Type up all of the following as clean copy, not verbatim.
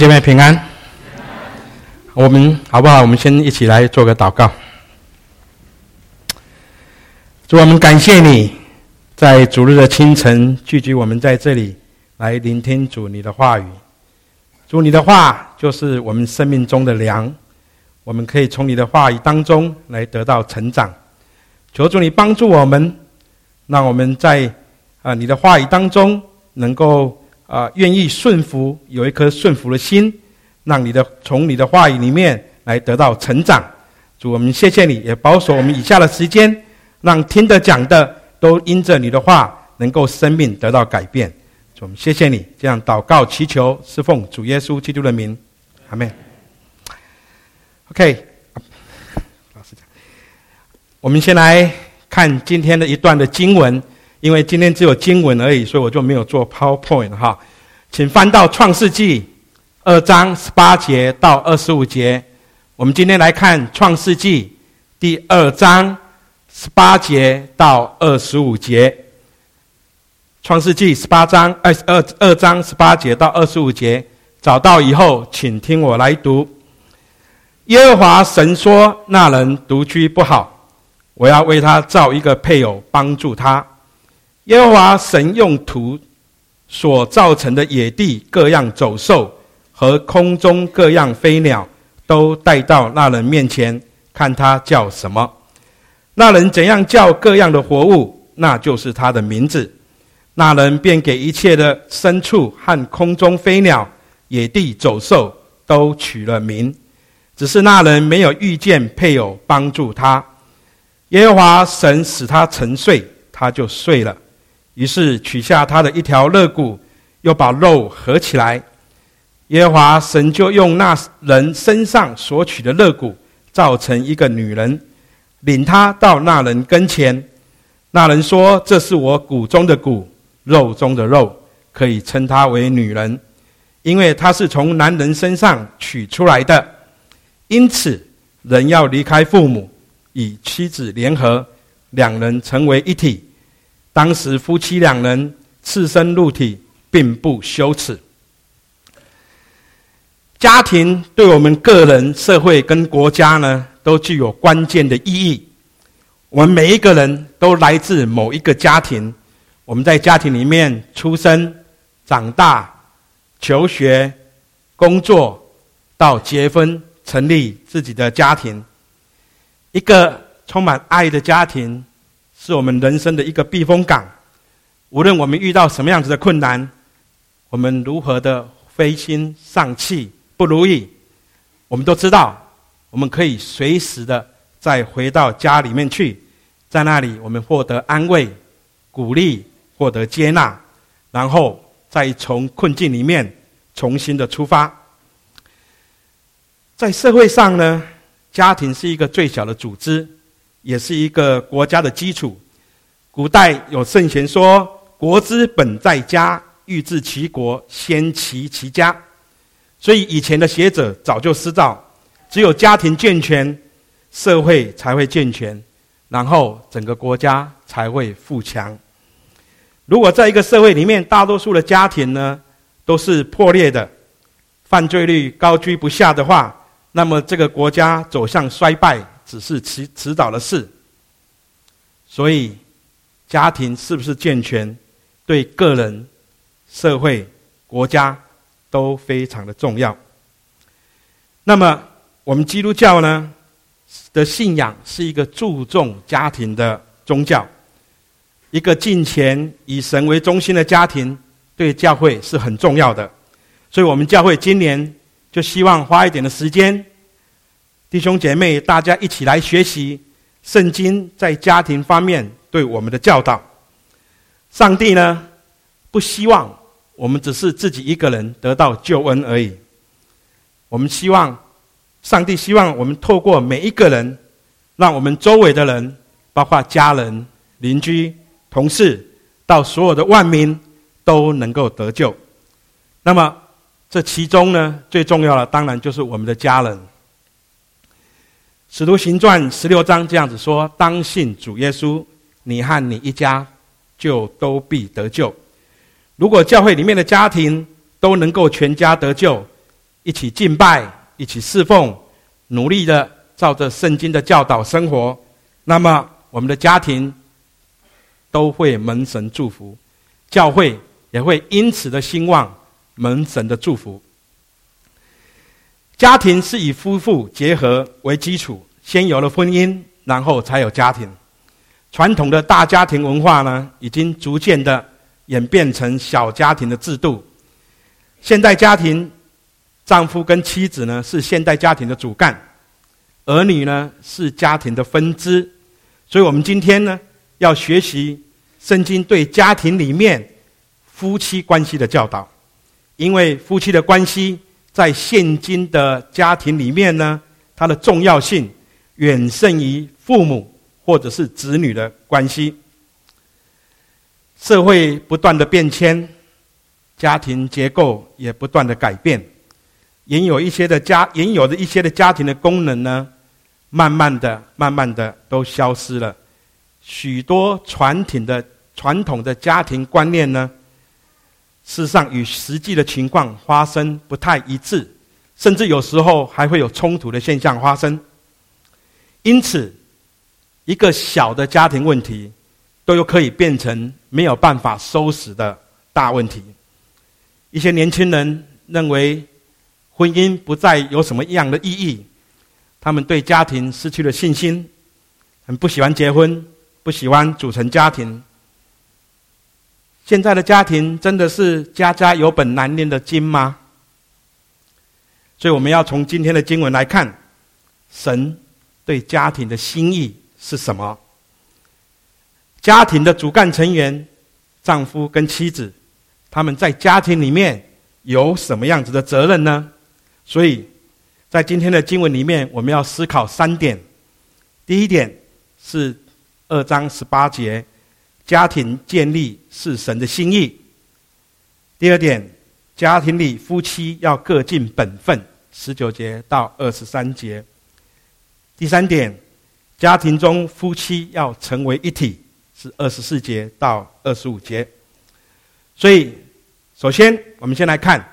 姐妹平安，我们好不好？我们先一起来做个祷告。主，我们感谢你，在主日的清晨聚集我们在这里来聆听主你的话语。主，你的话就是我们生命中的粮，我们可以从你的话语当中来得到成长。求主你帮助我们，让我们在你的话语当中能够愿意顺服，有一颗顺服的心，让从你的话语里面来得到成长。主，我们谢谢你，也保守我们以下的时间，让听的讲的都因着你的话能够生命得到改变。主，我们谢谢你，这样祷告祈求是奉主耶稣基督的名，阿们。 OK， 老师讲，我们先来看今天的一段的经文。因为今天只有经文而已，所以我就没有做 PowerPoint 哈。请翻到创世纪2章18节到25节。我们今天来看创世纪第2章18节到25节。创世纪2章18节到25节，找到以后，请听我来读。耶和华神说：“那人独居不好，我要为他造一个配偶，帮助他。”耶和华神用土所造成的野地各样走兽和空中各样飞鸟都带到那人面前，看他叫什么。那人怎样叫各样的活物，那就是他的名字。那人便给一切的牲畜和空中飞鸟、野地走兽都取了名，只是那人没有遇见配偶帮助他。耶和华神使他沉睡，他就睡了。于是取下他的一条肋骨，又把肉合起来。耶和华神就用那人身上所取的肋骨造成一个女人，领他到那人跟前。那人说：“这是我骨中的骨，肉中的肉，可以称她为女人，因为她是从男人身上取出来的。因此人要离开父母，与妻子联合，两人成为一体。当时夫妻两人赤身露体，并不羞耻。”家庭对我们个人、社会跟国家呢，都具有关键的意义。我们每一个人都来自某一个家庭，我们在家庭里面出生、长大、求学、工作，到结婚、成立自己的家庭。一个充满爱的家庭是我们人生的一个避风港。无论我们遇到什么样子的困难，我们如何的灰心丧气不如意，我们都知道我们可以随时的再回到家里面去，在那里我们获得安慰、鼓励，获得接纳，然后再从困境里面重新的出发。在社会上呢，家庭是一个最小的组织，也是一个国家的基础。古代有圣贤说：“国之本在家，欲治其国，先齐其家。”所以以前的学者早就知道，只有家庭健全，社会才会健全，然后整个国家才会富强。如果在一个社会里面，大多数的家庭呢都是破裂的，犯罪率高居不下的话，那么这个国家走向衰败只是迟早的事。所以家庭是不是健全，对个人、社会、国家都非常的重要。那么我们基督教呢的信仰是一个注重家庭的宗教，一个敬虔以神为中心的家庭对教会是很重要的。所以我们教会今年就希望花一点的时间，弟兄姐妹大家一起来学习圣经在家庭方面对我们的教导。上帝呢不希望我们只是自己一个人得到救恩而已，上帝希望我们透过每一个人，让我们周围的人，包括家人、邻居、同事，到所有的万民都能够得救。那么这其中呢，最重要的当然就是我们的家人。使徒行传16章这样子说：“当信主耶稣，你和你一家就都必得救。”如果教会里面的家庭都能够全家得救， 一起敬拜，一起侍奉，努力的照着圣经的教导生活，那么我们的家庭都会蒙神祝福，教会也会因此的兴旺，蒙神的祝福。家庭是以夫妇结合为基础，先有了婚姻，然后才有家庭。传统的大家庭文化呢，已经逐渐的演变成小家庭的制度。现代家庭，丈夫跟妻子呢是现代家庭的主干，儿女呢是家庭的分支。所以我们今天呢要学习圣经对家庭里面夫妻关系的教导，因为夫妻的关系在现今的家庭里面呢，它的重要性远胜于父母或者是子女的关系。社会不断的变迁，家庭结构也不断的改变，原有的一些的家庭的功能呢，慢慢的都消失了。许多传统的家庭观念呢，事实上与实际的情况发生不太一致，甚至有时候还会有冲突的现象发生。因此一个小的家庭问题都有可以变成没有办法收拾的大问题。一些年轻人认为婚姻不再有什么样的意义，他们对家庭失去了信心，很不喜欢结婚，不喜欢组成家庭。现在的家庭真的是家家有本难念的经吗？所以我们要从今天的经文来看，神对家庭的心意是什么？家庭的主干成员，丈夫跟妻子，他们在家庭里面有什么样子的责任呢？所以在今天的经文里面，我们要思考3点。第一点是2章18节，家庭建立是神的心意。第二点，家庭里夫妻要各尽本分，19节到23节。第三点，家庭中夫妻要成为一体，是24节到25节。所以首先我们先来看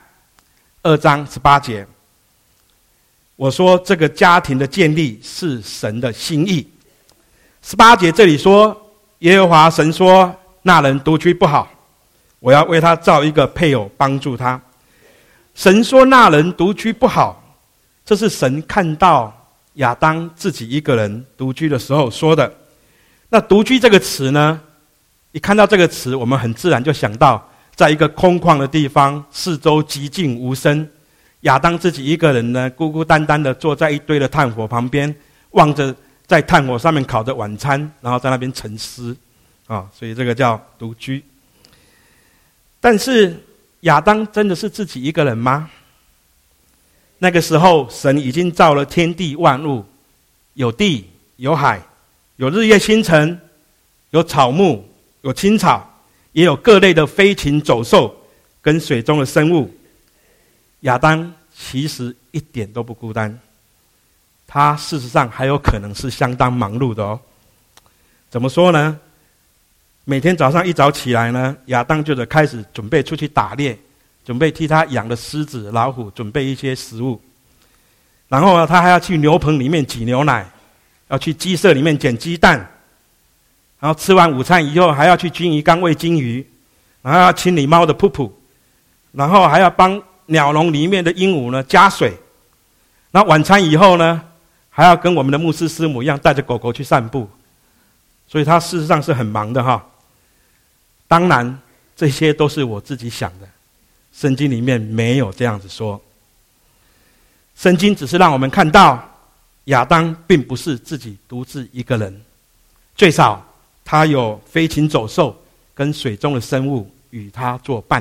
2章18节，我说这个家庭的建立是神的心意。18节这里说，耶和华神说，那人独居不好，我要为他造一个配偶帮助他。神说那人独居不好，这是神看到亚当自己一个人独居的时候说的。那独居这个词呢，一看到这个词，我们很自然就想到在一个空旷的地方，四周寂静无声，亚当自己一个人呢，孤孤单单的坐在一堆的炭火旁边，望着在炭火上面烤的晚餐，然后在那边沉思所以这个叫独居。但是亚当真的是自己一个人吗？那个时候神已经造了天地万物，有地有海，有日月星辰，有草木，有青草，也有各类的飞禽走兽跟水中的生物。亚当其实一点都不孤单，他事实上还有可能是相当忙碌的哦。怎么说呢？每天早上一早起来呢，亚当就得开始准备出去打猎，准备替他养的狮子老虎准备一些食物，然后呢他还要去牛棚里面挤牛奶，要去鸡舍里面捡鸡蛋，然后吃完午餐以后还要去金鱼缸喂金鱼，然后要清理猫的噗噗，然后还要帮鸟笼里面的鹦鹉呢加水，然后晚餐以后呢还要跟我们的牧师师母一样带着狗狗去散步。所以他事实上是很忙的哈。当然这些都是我自己想的，圣经里面没有这样子说。圣经只是让我们看到亚当并不是自己独自一个人，最少他有飞禽走兽跟水中的生物与他作伴。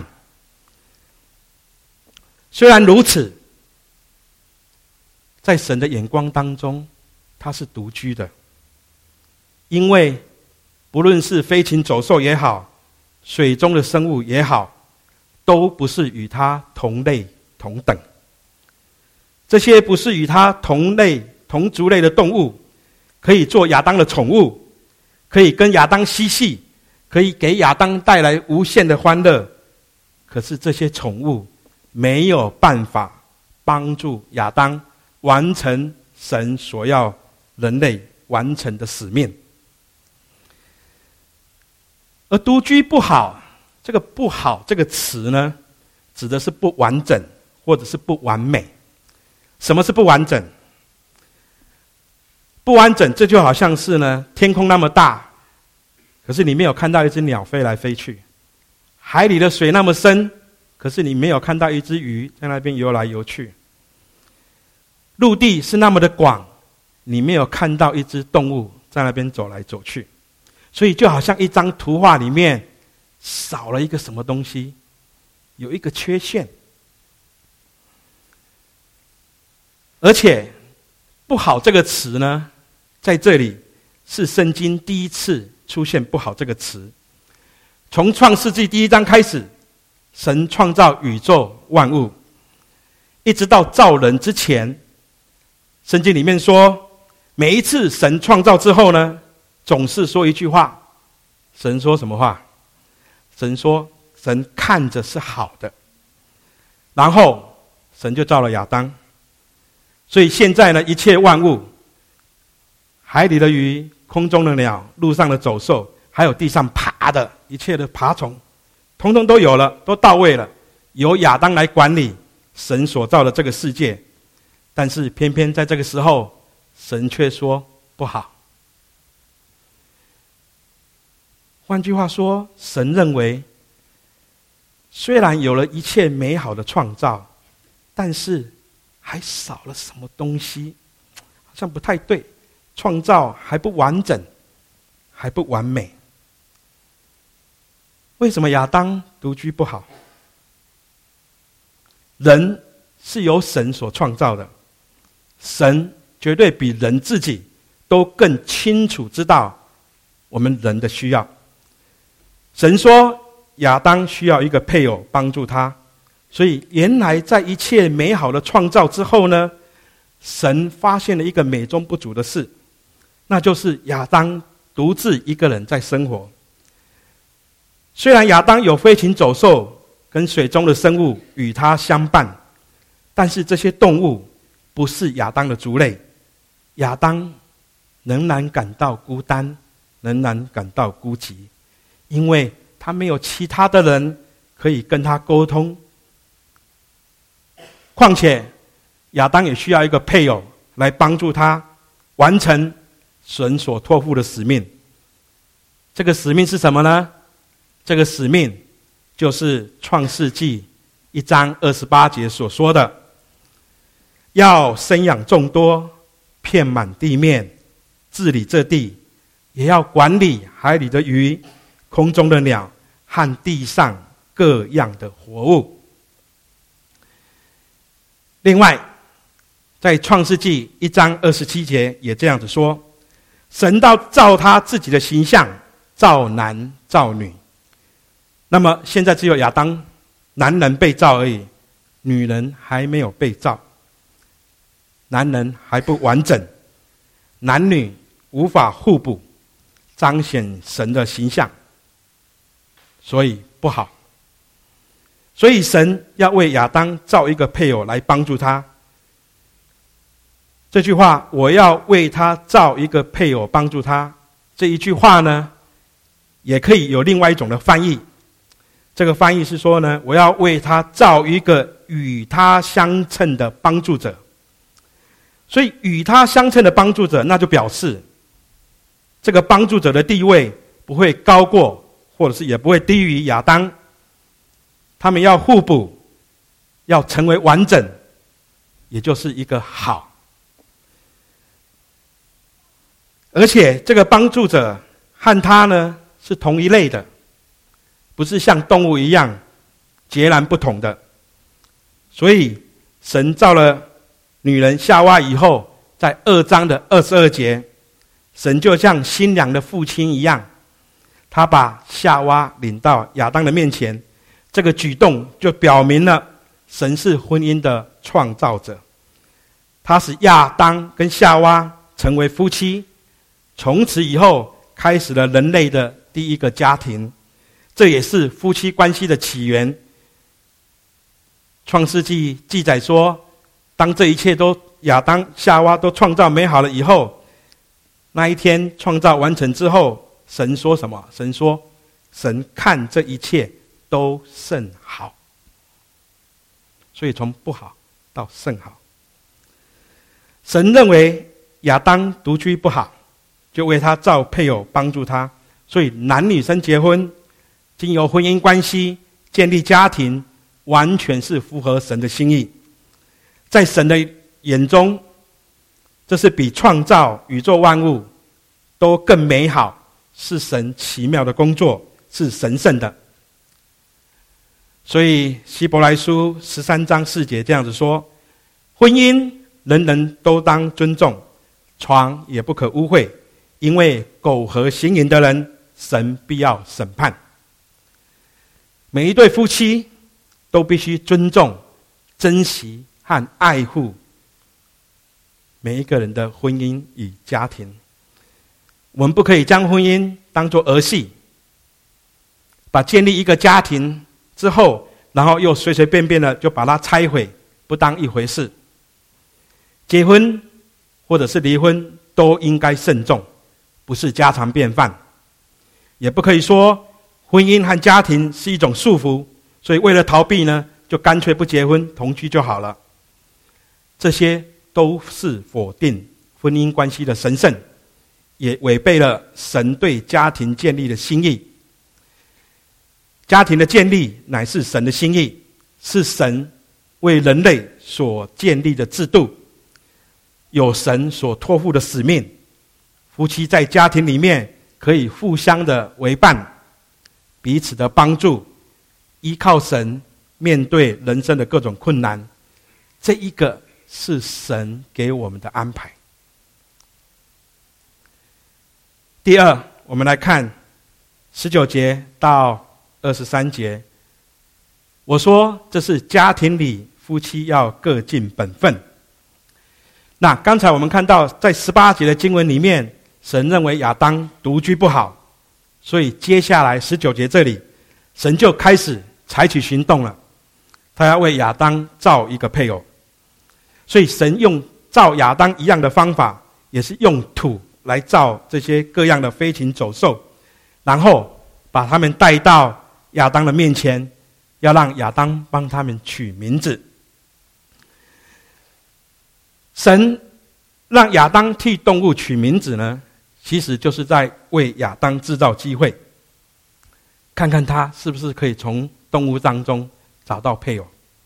虽然如此，在神的眼光当中他是独居的，因为不论是飞禽走兽也好，水中的生物也好，都不是与他同类同等。这些不是与他同类同族类的动物，可以做亚当的宠物，可以跟亚当嬉戏，可以给亚当带来无限的欢乐。可是这些宠物没有办法帮助亚当完成神所要人类完成的使命。而独居不好，这个不好这个词呢，指的是不完整或者是不完美。什么是不完整？不完整，这就好像是呢，天空那么大，可是你没有看到一只鸟飞来飞去；海里的水那么深，可是你没有看到一只鱼在那边游来游去；陆地是那么的广，你没有看到一只动物在那边走来走去。所以就好像一张图画里面少了一个什么东西，有一个缺陷。而且不好这个词呢，在这里是圣经第一次出现不好这个词。从创世纪第1章开始，神创造宇宙万物，一直到造人之前，圣经里面说，每一次神创造之后呢，总是说一句话。神说什么话？神说神看着是好的。然后神就造了亚当。所以现在呢，一切万物，海里的鱼，空中的鸟，路上的走兽，还有地上爬的一切的爬虫，统统都有了，都到位了，由亚当来管理神所造的这个世界。但是偏偏在这个时候，神却说不好。换句话说，神认为，虽然有了一切美好的创造，但是还少了什么东西，好像不太对，创造还不完整，还不完美。为什么亚当独居不好？人是由神所创造的，神绝对比人自己都更清楚知道我们人的需要。神说亚当需要一个配偶帮助他，所以原来在一切美好的创造之后呢，神发现了一个美中不足的事，那就是亚当独自一个人在生活。虽然亚当有飞禽走兽跟水中的生物与他相伴，但是这些动物不是亚当的族类，亚当仍然感到孤单，仍然感到孤寂，因为他没有其他的人可以跟他沟通。况且亚当也需要一个配偶来帮助他完成神所托付的使命。这个使命是什么呢？这个使命就是创世纪1章28节所说的，要生养众多，遍满地面，治理这地，也要管理海里的鱼，空中的鸟和地上各样的活物。另外，在创世纪1章27节也这样子说，神照他自己的形象造男造女。那么现在只有亚当男人被造而已，女人还没有被造，男人还不完整，男女无法互补，彰显神的形象，所以不好。所以神要为亚当造一个配偶来帮助他。这句话，我要为他造一个配偶帮助他，这一句话呢，也可以有另外一种的翻译。这个翻译是说呢，我要为他造一个与他相称的帮助者。所以与他相称的帮助者，那就表示这个帮助者的地位不会高过，或者是也不会低于亚当。他们要互补，要成为完整，也就是一个好。而且这个帮助者和他呢是同一类的，不是像动物一样截然不同的。所以神造了女人夏娃以后，在2章的22节，神就像新娘的父亲一样，他把夏娃领到亚当的面前。这个举动就表明了神是婚姻的创造者，他使亚当跟夏娃成为夫妻，从此以后开始了人类的第一个家庭，这也是夫妻关系的起源。创世纪记载说， 当这一切都亚当、夏娃都创造美好了以后，那一天创造完成之后，神说什么？神说，神看这一切都甚好。所以从不好到甚好。神认为亚当独居不好，就为他造配偶帮助他，所以男女生结婚，经由婚姻关系建立家庭，完全是符合神的心意。在神的眼中，这是比创造宇宙万物都更美好，是神奇妙的工作，是神圣的。所以希伯来书13章4节这样子说，婚姻人人都当尊重，床也不可污秽，因为苟合行淫的人，神必要审判。每一对夫妻都必须尊重、珍惜和爱护每一个人的婚姻与家庭。我们不可以将婚姻当作儿戏，把建立一个家庭之后，然后又随随便便的就把它拆毁，不当一回事。结婚或者是离婚都应该慎重，不是家常便饭。也不可以说婚姻和家庭是一种束缚，所以为了逃避呢，就干脆不结婚，同居就好了。这些都是否定婚姻关系的神圣，也违背了神对家庭建立的心意。家庭的建立乃是神的心意，是神为人类所建立的制度，有神所托付的使命。夫妻在家庭里面可以互相的为伴，彼此的帮助，依靠神面对人生的各种困难。这一个是神给我们的安排。第二，我们来看19节到23节。我说这是家庭里夫妻要各尽本分。那刚才我们看到在18节的经文里面，神认为亚当独居不好，所以接下来19节这里，神就开始采取行动了。他要为亚当造一个配偶。所以神用造亚当一样的方法，也是用土来造这些各样的飞禽走兽，然后把他们带到亚当的面前，要让亚当帮他们取名字。神让亚当替动物取名字呢，其实就是在为亚当制造机会，看看他是不是可以从动物当中找到配偶。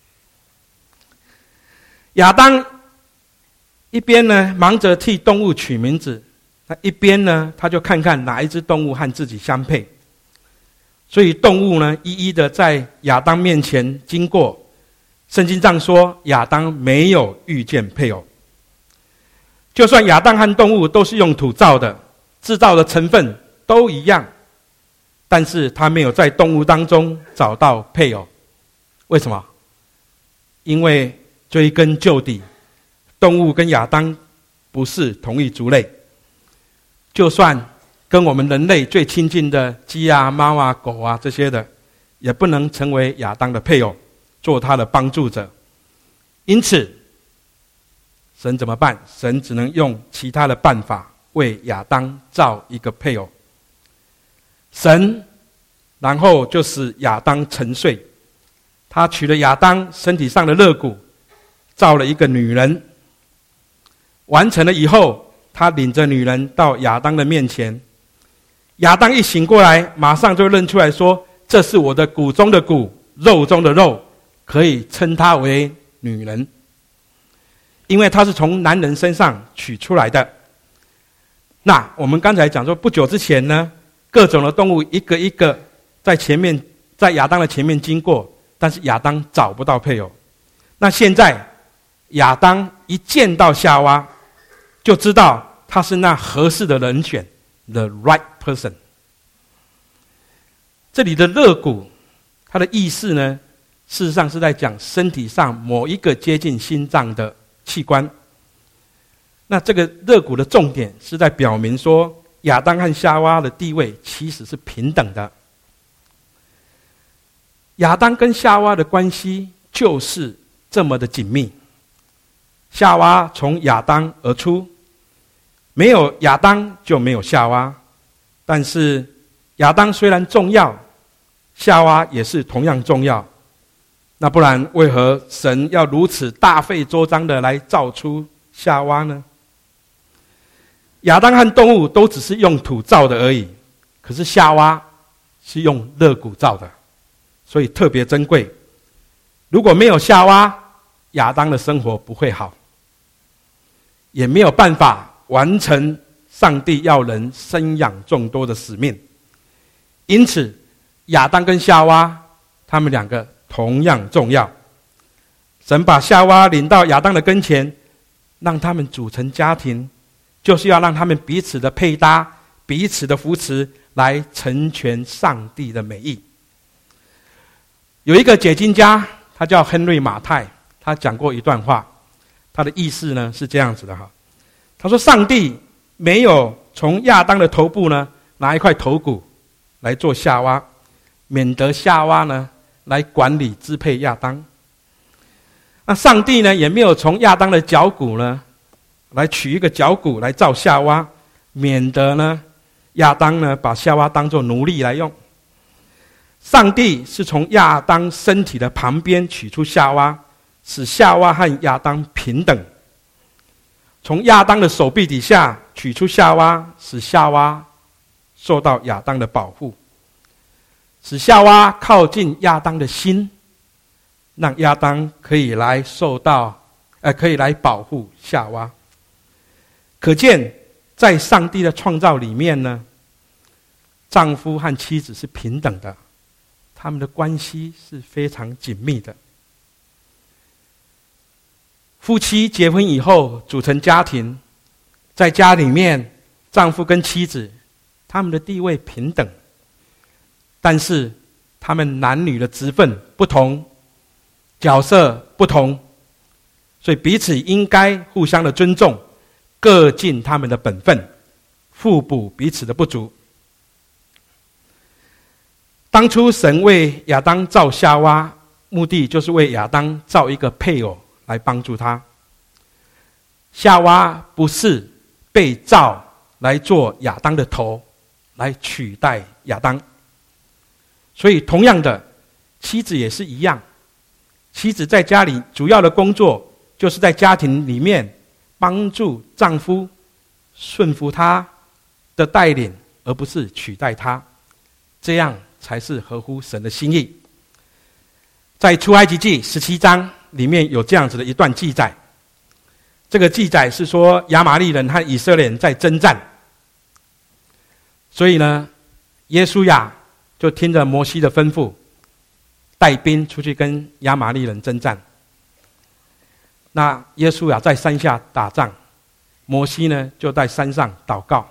亚当一边呢忙着替动物取名字，那一边呢他就看看哪一只动物和自己相配。所以动物呢一一的在亚当面前经过。圣经上说亚当没有遇见配偶。就算亚当和动物都是用土造的，制造的成分都一样，但是他没有在动物当中找到配偶。为什么？因为追根究底，动物跟亚当不是同一族类。就算跟我们人类最亲近的鸡啊、猫啊、狗啊这些的，也不能成为亚当的配偶，做他的帮助者。因此神怎么办？神只能用其他的办法为亚当造一个配偶。神然后就使亚当沉睡，他取了亚当身体上的肋骨，造了一个女人。完成了以后，他领着女人到亚当的面前。亚当一醒过来，马上就认出来说，这是我的骨中的骨，肉中的肉，可以称她为女人，因为她是从男人身上取出来的。那我们刚才讲说，不久之前呢，各种的动物一个一个在亚当的前面经过，但是亚当找不到配偶。那现在亚当一见到夏娃，就知道他是那合适的人选， the right person。 这里的肋骨，它的意思呢，事实上是在讲身体上某一个接近心脏的器官。那这个肋骨的重点是在表明说，亚当和夏娃的地位其实是平等的。亚当跟夏娃的关系就是这么的紧密。 夏娃从亚当而出，没有亚当就没有夏娃。但是亚当虽然重要，夏娃也是同样重要。那不然为何神要如此大费周章的来造出夏娃呢？亚当和动物都只是用土造的而已，可是夏娃是用肋骨造的，所以特别珍贵。如果没有夏娃，亚当的生活不会好，也没有办法完成上帝要人生养众多的使命。因此亚当跟夏娃他们两个同样重要。神把夏娃领到亚当的跟前，让他们组成家庭，就是要让他们彼此的配搭，彼此的扶持，来成全上帝的美意。有一个解经家，他叫亨瑞·马太，他讲过一段话，他的意思呢是这样子的哈。他说上帝没有从亚当的头部呢拿一块头骨来做夏娃，免得夏娃呢来管理支配亚当。那上帝呢也没有从亚当的脚骨呢来取一个脚骨来造夏娃，免得呢亚当呢把夏娃当作奴隶来用。上帝是从亚当身体的旁边取出夏娃，使夏娃和亚当平等。从亚当的手臂底下取出夏娃，使夏娃受到亚当的保护，使夏娃靠近亚当的心，让亚当可以来可以来保护夏娃。可见在上帝的创造里面呢，丈夫和妻子是平等的，他们的关系是非常紧密的。夫妻结婚以后组成家庭，在家里面丈夫跟妻子他们的地位平等，但是他们男女的职分不同，角色不同，所以彼此应该互相的尊重，各尽他们的本分，互补彼此的不足。当初神为亚当造夏娃，目的就是为亚当造一个配偶来帮助他。夏娃不是被造来做亚当的头，来取代亚当。所以同样的，妻子也是一样。妻子在家里主要的工作，就是在家庭里面帮助丈夫顺服他的带领，而不是取代他，这样才是合乎神的心意。在出埃及记17章里面有这样子的一段记载，这个记载是说亚玛利人和以色列人在征战，所以呢耶稣亚就听着摩西的吩咐，带兵出去跟亚玛利人征战。那耶稣亚在山下打仗，摩西呢就在山上祷告。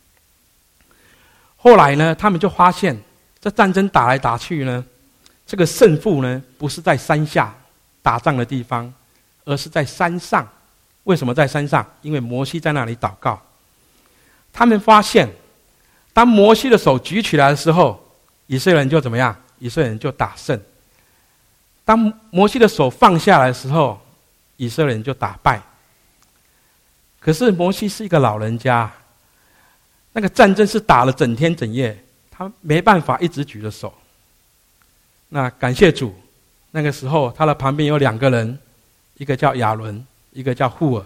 后来呢他们就发现这战争打来打去呢，这个胜负呢不是在山下打仗的地方，而是在山上。为什么在山上？因为摩西在那里祷告。他们发现当摩西的手举起来的时候，以色列人就怎么样？以色列人就打胜。当摩西的手放下来的时候，以色列人就打败。可是摩西是一个老人家，那个战争是打了整天整夜，他没办法一直举着手。那感谢主，那个时候他的旁边有2个人，一个叫亚伦，一个叫户尔，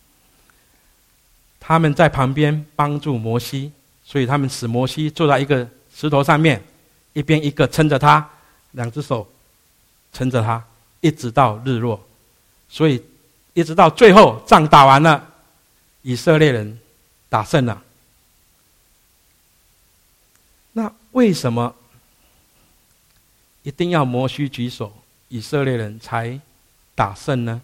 他们在旁边帮助摩西，所以他们使摩西坐在一个石头上面，一边一个撑着他，2只手撑着他，一直到日落。所以一直到最后仗打完了，以色列人打胜了。那为什么一定要摩西举手，以色列人才打胜呢？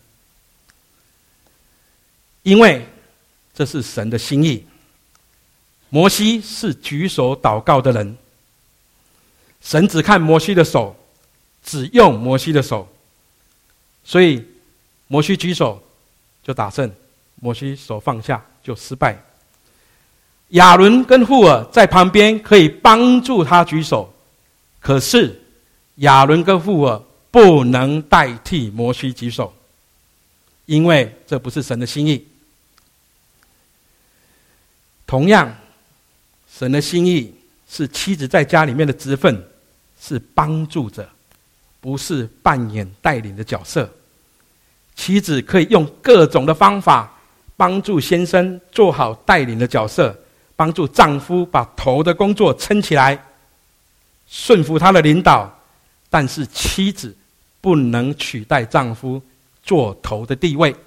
因为这是神的心意。摩西是举手祷告的人，神只看摩西的手，只用摩西的手，所以摩西举手就打胜，摩西手放下就失败。亚伦跟户尔在旁边可以帮助他举手，可是亚伦跟户尔不能代替摩西举手。 因为这不是神的心意。同样，神的心意是妻子在家里面的职分是帮助者，不是扮演带领的角色。妻子可以用各种的方法帮助先生做好带领的角色，帮助丈夫把头的工作撑起来，顺服他的领导。但是妻子不能取代丈夫做头的地位。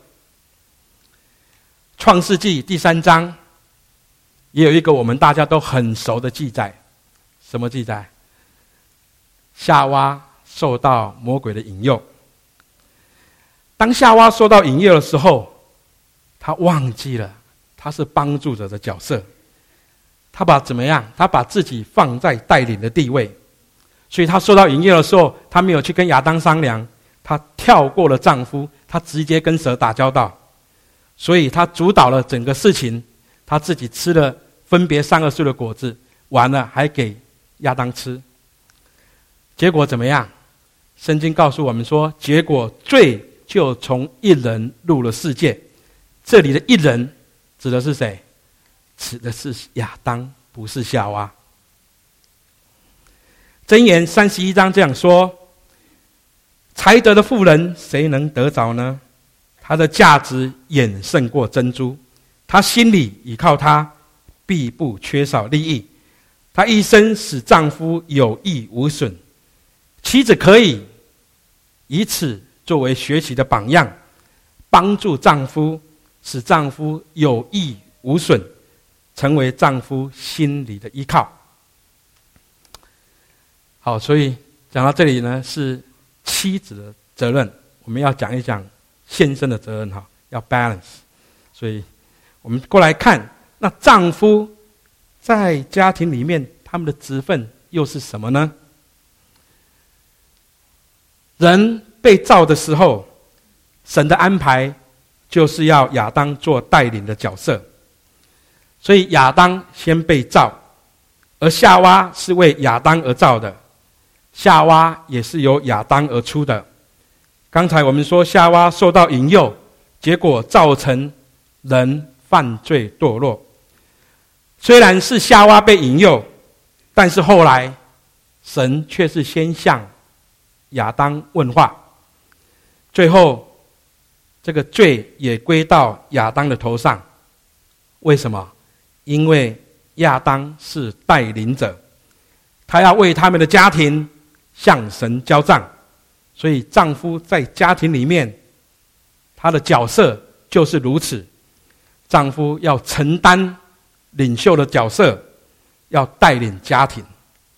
创世纪第3章也有一个我们大家都很熟的记载。什么记载？夏娃受到魔鬼的引诱。当夏娃受到引诱的时候，她忘记了她是帮助者的角色。她把怎么样？她把自己放在带领的地位。所以她受到引诱的时候，她没有去跟亚当商量，她跳过了丈夫，她直接跟蛇打交道。所以她主导了整个事情，她自己吃了分别善恶树的果子，完了还给亚当吃。结果怎么样？圣经告诉我们说，结果罪就从一人入了世界。这里的一人指的是谁？指的是亚当，不是夏娃。箴言31章这样说：才德的妇人谁能得着呢？她的价值远胜过珍珠，她心里倚靠她，必不缺少利益。她一生使丈夫有益无损。妻子可以以此作为学习的榜样，帮助丈夫，使丈夫有益无损，成为丈夫心里的依靠。好，所以讲到这里呢，是妻子的责任，我们要讲一讲先生的责任，要 balance。所以我们过来看，那丈夫在家庭里面他们的职分又是什么呢？人被造的时候，神的安排就是要亚当做带领的角色，所以亚当先被造，而夏娃是为亚当而造的，夏娃也是由亚当而出的。刚才我们说夏娃受到引诱，结果造成人犯罪堕落。虽然是夏娃被引诱，但是后来神却是先向亚当问话，最后这个罪也归到亚当的头上。为什么？因为亚当是带领者，他要为他们的家庭向神交账。所以丈夫在家庭里面他的角色就是如此，丈夫要承担领袖的角色，要带领家庭。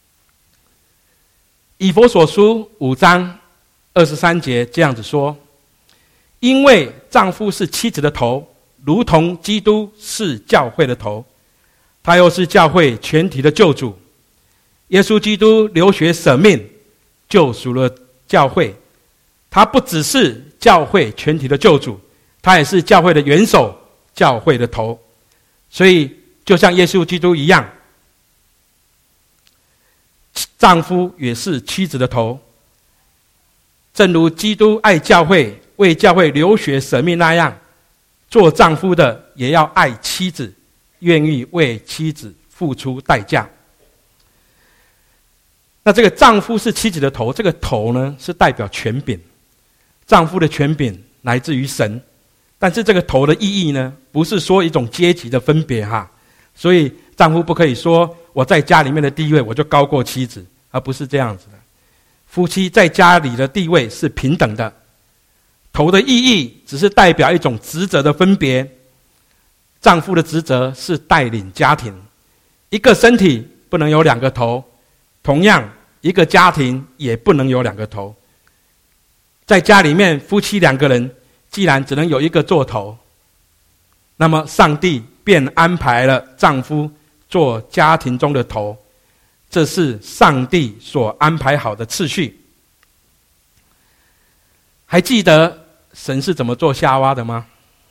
以弗所书5章23节这样子说：因为丈夫是妻子的头，如同基督是教会的头，他又是教会全体的救主。耶稣基督流血舍命，救赎了教会。他不只是教会全体的救主，他也是教会的元首，教会的头。所以就像耶稣基督一样，丈夫也是妻子的头。正如基督爱教会，为教会流血舍命那样，做丈夫的也要爱妻子，愿意为妻子付出代价。那这个丈夫是妻子的头，这个头呢是代表权柄。丈夫的权柄来自于神，但是这个头的意义呢，不是说一种阶级的分别所以丈夫不可以说我在家里面的地位我就高过妻子，而不是这样子的。夫妻在家里的地位是平等的。头的意义只是代表一种职责的分别。丈夫的职责是带领家庭，一个身体不能有两个头，同样一个家庭也不能有两个头。在家里面夫妻2个人既然只能有一个做头，那么上帝便安排了丈夫做家庭中的头，这是上帝所安排好的次序。还记得神是怎么做夏娃的吗？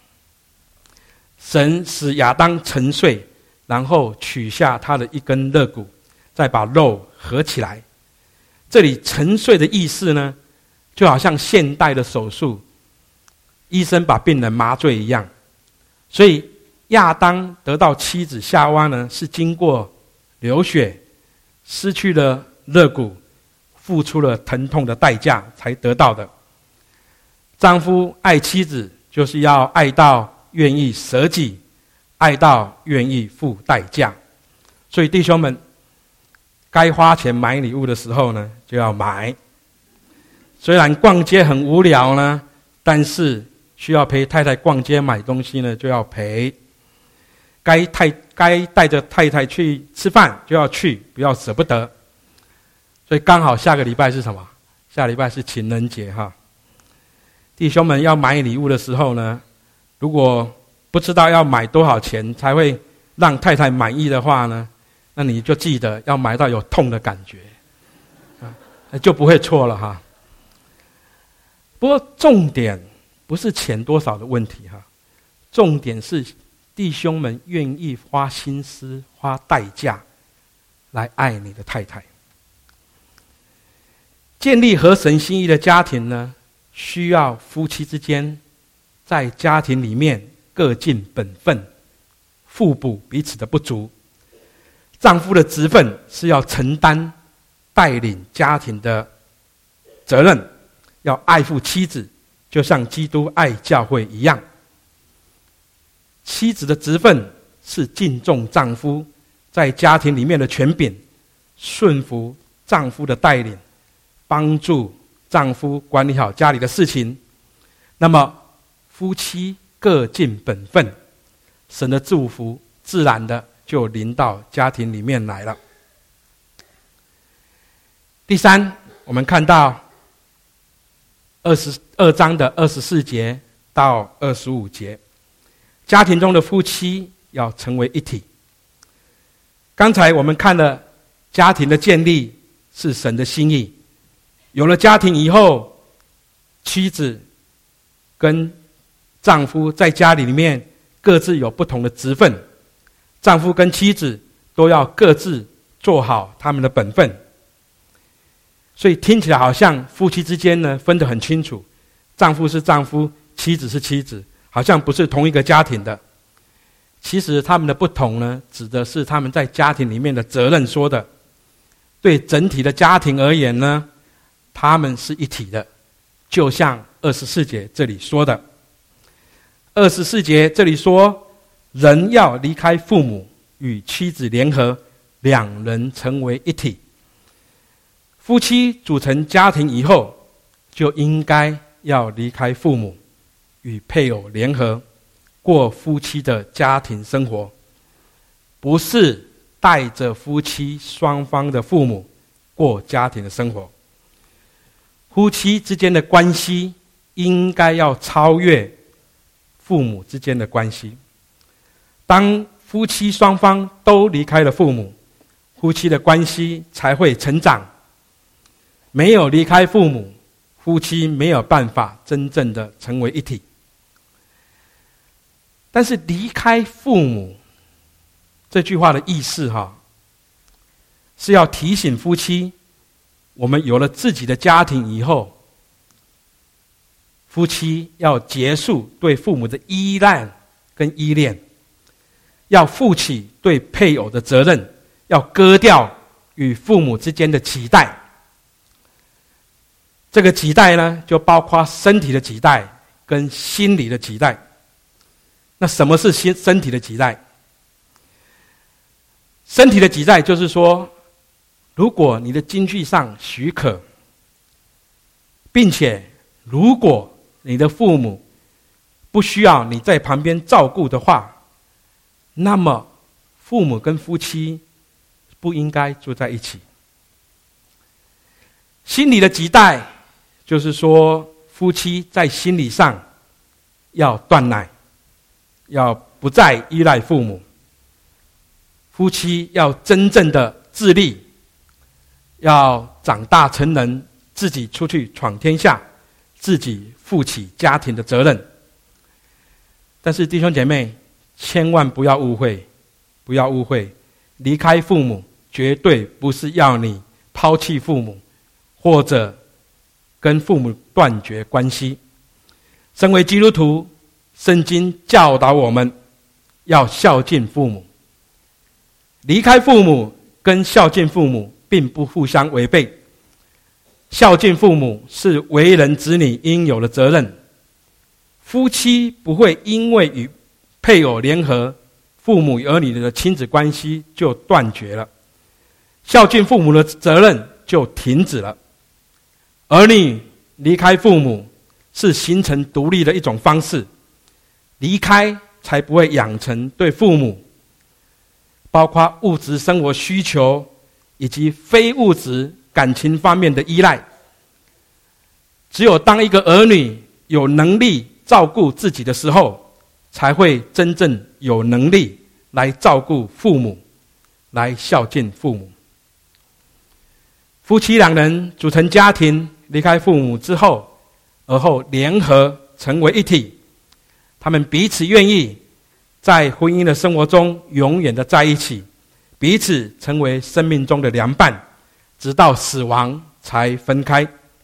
神使亚当沉睡，然后取下他的一根肋骨，再把肉合起来。这里沉睡的意思呢，就好像现代的手术， 医生把病人麻醉一样。所以亚当得到妻子夏娃呢，是经过流血，失去了肋骨，付出了疼痛的代价才得到的。丈夫爱妻子，就是要爱到愿意舍己，爱到愿意付代价。所以弟兄们，该花钱买礼物的时候呢，就要买。虽然逛街很无聊呢，但是需要陪太太逛街买东西呢，就要陪。该带着太太去吃饭就要去，不要舍不得。所以刚好下个礼拜是什么？下礼拜是情人节哈。弟兄们要买礼物的时候呢，如果不知道要买多少钱才会让太太满意的话呢，那你就记得要买到有痛的感觉，就不会错了哈。不过重点不是钱多少的问题哈，重点是弟兄们愿意花心思、花代价来爱你的太太。建立合神心意的家庭呢，需要夫妻之间在家庭里面各尽本分，互补彼此的不足。丈夫的职分是要承担带领家庭的责任，要爱护妻子，就像基督爱教会一样。妻子的职分是敬重丈夫在家庭里面的权柄，顺服丈夫的带领，帮助丈夫管理好家里的事情。那么夫妻各尽本分，神的祝福自然的就临到家庭里面来了。第三，我们看到22章的24节到25节，家庭中的夫妻要成为一体。刚才我们看了家庭的建立是神的心意，有了家庭以后，妻子跟丈夫在家里面各自有不同的职分，丈夫跟妻子都要各自做好他们的本分。所以听起来好像夫妻之间呢分得很清楚，丈夫是丈夫，妻子是妻子，好像不是同一个家庭的。其实他们的不同呢，指的是他们在家庭里面的责任说的。对整体的家庭而言呢，他们是一体的，就像24节这里说的。24节这里说，人要离开父母，与妻子联合，两人成为一体。夫妻组成家庭以后，就应该要离开父母，与配偶联合，过夫妻的家庭生活，不是带着夫妻双方的父母过家庭的生活。夫妻之间的关系应该要超越父母之间的关系。当夫妻双方都离开了父母，夫妻的关系才会成长。没有离开父母，夫妻没有办法真正的成为一体。但是离开父母这句话的意思是要提醒夫妻，我们有了自己的家庭以后，夫妻要结束对父母的依赖跟依恋，要负起对配偶的责任，要割掉与父母之间的期待。这个期待呢，就包括身体的期待跟心理的期待。那什么是身体的期待？身体的期待就是说，如果你的经济上许可，并且如果你的父母不需要你在旁边照顾的话，那么父母跟夫妻不应该住在一起。心理的期待就是说，夫妻在心理上要断奶，要不再依赖父母，夫妻要真正的自立，要长大成人，自己出去闯天下，自己负起家庭的责任。但是弟兄姐妹，千万不要误会，不要误会，离开父母绝对不是要你抛弃父母，或者跟父母断绝关系。 身为基督徒，圣经教导我们要孝敬父母。离开父母跟孝敬父母并不互相违背。孝敬父母是为人子女应有的责任。夫妻不会因为与配偶联合，父母与儿女的亲子关系就断绝了，孝敬父母的责任就停止了。儿女离开父母是形成独立的一种方式，离开才不会养成对父母包括物质生活需求以及非物质感情方面的依赖。只有当一个儿女有能力照顾自己的时候，才会真正有能力来照顾父母，来孝敬父母。夫妻两人组成家庭，离开父母之后，而后联合成为一体，他们彼此愿意在婚姻的生活中永远的在一起，彼此成为生命中的良伴，直到死亡才分开。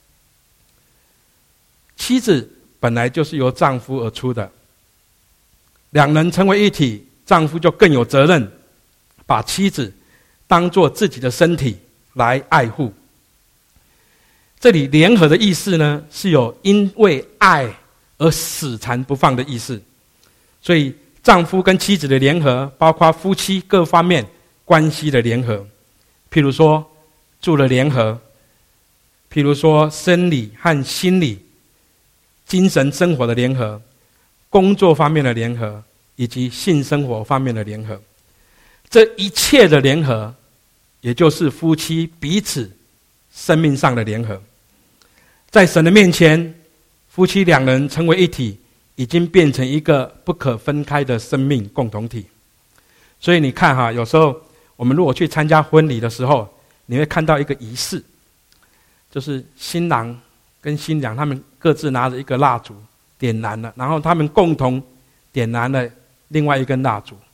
妻子本来就是由丈夫而出的，两人成为一体，丈夫就更有责任把妻子当作自己的身体来爱护。这里联合的意思呢，是有因为爱而死缠不放的意思。所以丈夫跟妻子的联合，包括夫妻各方面关系的联合，譬如说住的联合，譬如说生理和心理精神生活的联合，工作方面的联合，以及性生活方面的联合。这一切的联合，也就是夫妻彼此生命上的联合。在神的面前，夫妻两人成为一体，已经变成一个不可分开的生命共同体。所以你看哈，有时候我们如果去参加婚礼的时候，你会看到一个仪式，就是新郎跟新娘他们各自拿着一个蜡烛点燃了，然后他们共同点燃了另外一根蜡烛。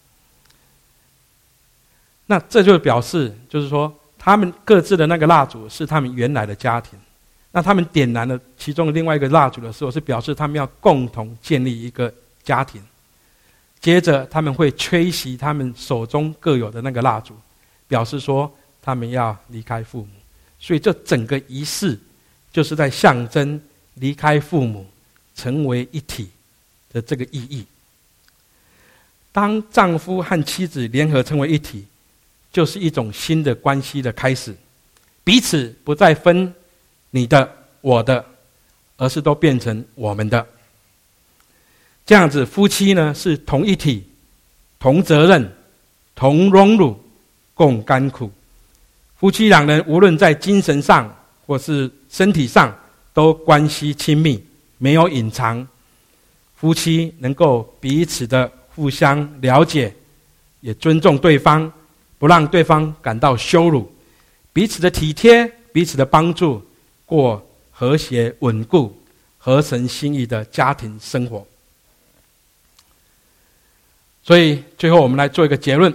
那这就表示就是说，他们各自的那个蜡烛是他们原来的家庭，那他们点燃了其中的另外一个蜡烛的时候，是表示他们要共同建立一个家庭。接着他们会吹熄他们手中各有的那个蜡烛，表示说他们要离开父母。所以这整个仪式就是在象征离开父母成为一体的这个意义。当丈夫和妻子联合成为一体，就是一种新的关系的开始，彼此不再分你的我的，而是都变成我们的。这样子夫妻呢，是同一体，同责任，同荣辱，共甘苦。夫妻两人无论在精神上或是身体上都关系亲密，没有隐藏。夫妻能够彼此的互相了解，也尊重对方，不让对方感到羞辱，彼此的体贴，彼此的帮助，过和谐稳固合神心意的家庭生活。所以最后我们来做一个结论，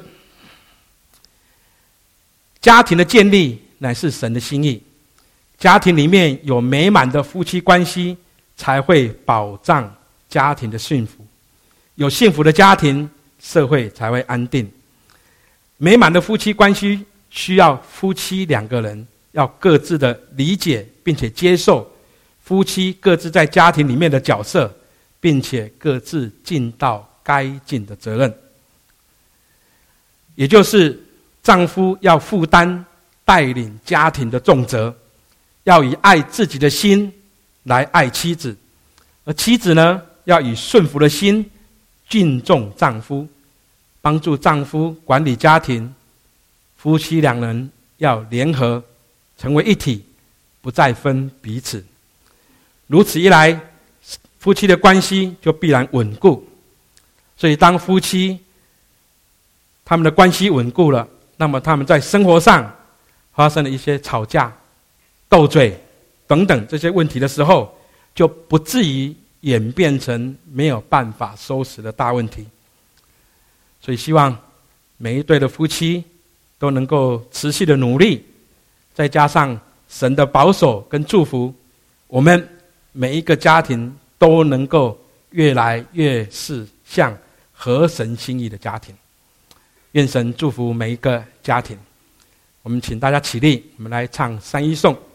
家庭的建立乃是神的心意，家庭里面有美满的夫妻关系，才会保障家庭的幸福。有幸福的家庭，社会才会安定。美满的夫妻关系需要夫妻两个人要各自的理解并且接受夫妻各自在家庭里面的角色，并且各自尽到该尽的责任。也就是丈夫要负担带领家庭的重责，要以爱自己的心来爱妻子，而妻子呢，要以顺服的心敬重丈夫，帮助丈夫管理家庭。夫妻两人要联合成为一体，不再分彼此。如此一来，夫妻的关系就必然稳固。所以当夫妻他们的关系稳固了，那么他们在生活上发生了一些吵架、斗嘴等等这些问题的时候，就不至于演变成没有办法收拾的大问题。所以希望每一对的夫妻都能够持续的努力，再加上神的保守跟祝福，我们每一个家庭都能够越来越是像合神心意的家庭。愿神祝福每一个家庭。我们请大家起立，我们来唱三一颂。